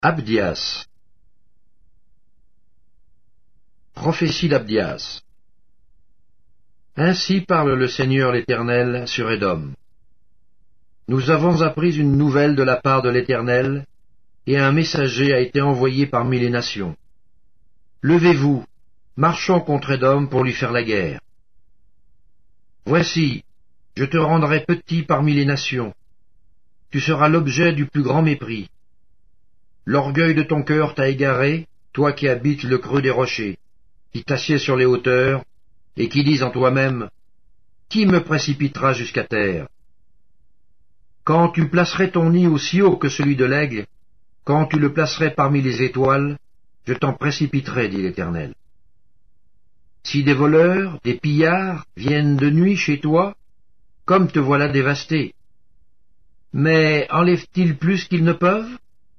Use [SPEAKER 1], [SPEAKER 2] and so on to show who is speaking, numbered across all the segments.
[SPEAKER 1] Abdias. Prophétie d'Abdias. Ainsi parle le Seigneur l'Éternel sur Édom. Nous avons appris une nouvelle de la part de l'Éternel, et un messager a été envoyé parmi les nations. Levez-vous, marchons contre Édom pour lui faire la guerre. Voici, je te rendrai petit parmi les nations. Tu seras l'objet du plus grand mépris. L'orgueil de ton cœur t'a égaré, toi qui habites le creux des rochers, qui t'assieds sur les hauteurs, et qui dis en toi-même, « Qui me précipitera jusqu'à terre ?» Quand tu placerais ton nid aussi haut que celui de l'aigle, quand tu le placerais parmi les étoiles, je t'en précipiterai, dit l'Éternel. Si des voleurs, des pillards viennent de nuit chez toi, comme te voilà dévasté, mais enlèvent-ils plus qu'ils ne peuvent?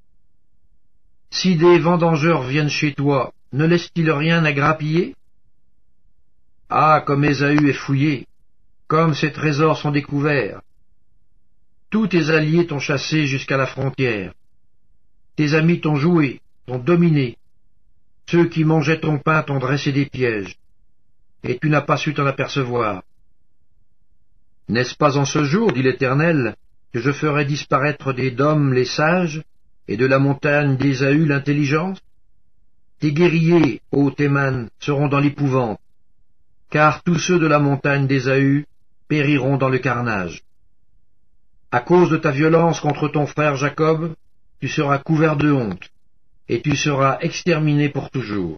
[SPEAKER 1] Si des vendangeurs viennent chez toi, ne laissent-ils rien à grappiller? Ah, comme Ésaü est fouillé, comme ses trésors sont découverts. Tous tes alliés t'ont chassé jusqu'à la frontière. Tes amis t'ont joué, t'ont dominé. Ceux qui mangeaient ton pain t'ont dressé des pièges, et tu n'as pas su t'en apercevoir. N'est-ce pas en ce jour, dit l'Éternel, que je ferai disparaître d'Édom les sages, et de la montagne d'Ésaü l'intelligence? Tes guerriers, ô Théman, seront dans l'épouvante, car tous ceux de la montagne d'Ésaü périront dans le carnage. À cause de ta violence contre ton frère Jacob, tu seras couvert de honte, et tu seras exterminé pour toujours.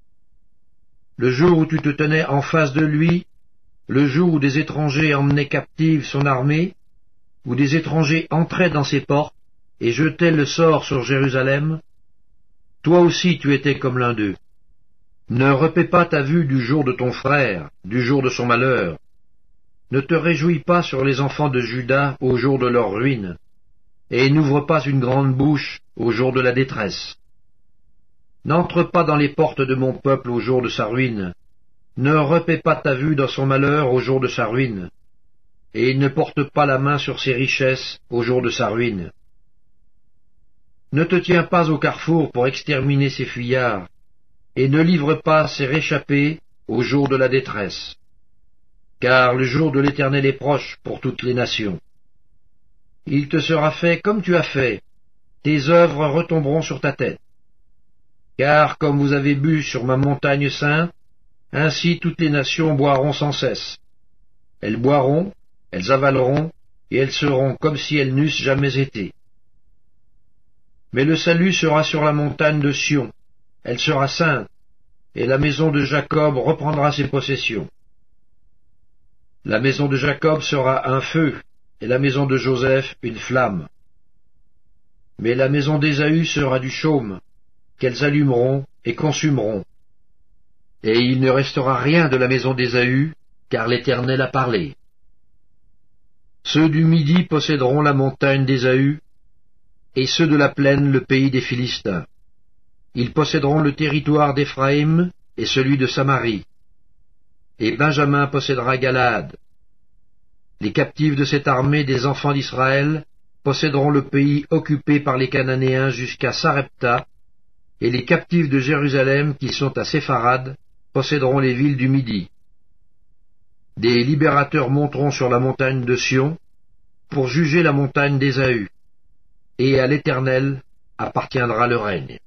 [SPEAKER 1] Le jour où tu te tenais en face de lui, le jour où des étrangers emmenaient captive son armée, où des étrangers entraient dans ses portes et jetaient le sort sur Jérusalem, toi aussi tu étais comme l'un d'eux. Ne repaie pas ta vue du jour de ton frère, du jour de son malheur. Ne te réjouis pas sur les enfants de Juda au jour de leur ruine, et n'ouvre pas une grande bouche au jour de la détresse. N'entre pas dans les portes de mon peuple au jour de sa ruine, ne repaie pas ta vue dans son malheur au jour de sa ruine, et ne porte pas la main sur ses richesses au jour de sa ruine. Ne te tiens pas au carrefour pour exterminer ses fuyards, et ne livre pas ses réchappés au jour de la détresse. Car le jour de l'Éternel est proche pour toutes les nations. Il te sera fait comme tu as fait, tes œuvres retomberont sur ta tête. Car comme vous avez bu sur ma montagne sainte, ainsi toutes les nations boiront sans cesse. Elles boiront, elles avaleront, et elles seront comme si elles n'eussent jamais été. Mais le salut sera sur la montagne de Sion, elle sera sainte, et la maison de Jacob reprendra ses possessions. La maison de Jacob sera un feu, et la maison de Joseph une flamme. Mais la maison d'Ésaü sera du chaume, qu'elles allumeront et consumeront. Et il ne restera rien de la maison d'Ésaü, car l'Éternel a parlé. Ceux du Midi posséderont la montagne d'Ésaü, et ceux de la plaine le pays des Philistins. Ils posséderont le territoire d'Éphraïm et celui de Samarie. Et Benjamin possédera Galaad. Les captifs de cette armée des enfants d'Israël posséderont le pays occupé par les Cananéens jusqu'à Sarepta, et les captifs de Jérusalem qui sont à Sépharad posséderont les villes du Midi. Des libérateurs monteront sur la montagne de Sion pour juger la montagne d'Ésaü, et à l'Éternel appartiendra le règne.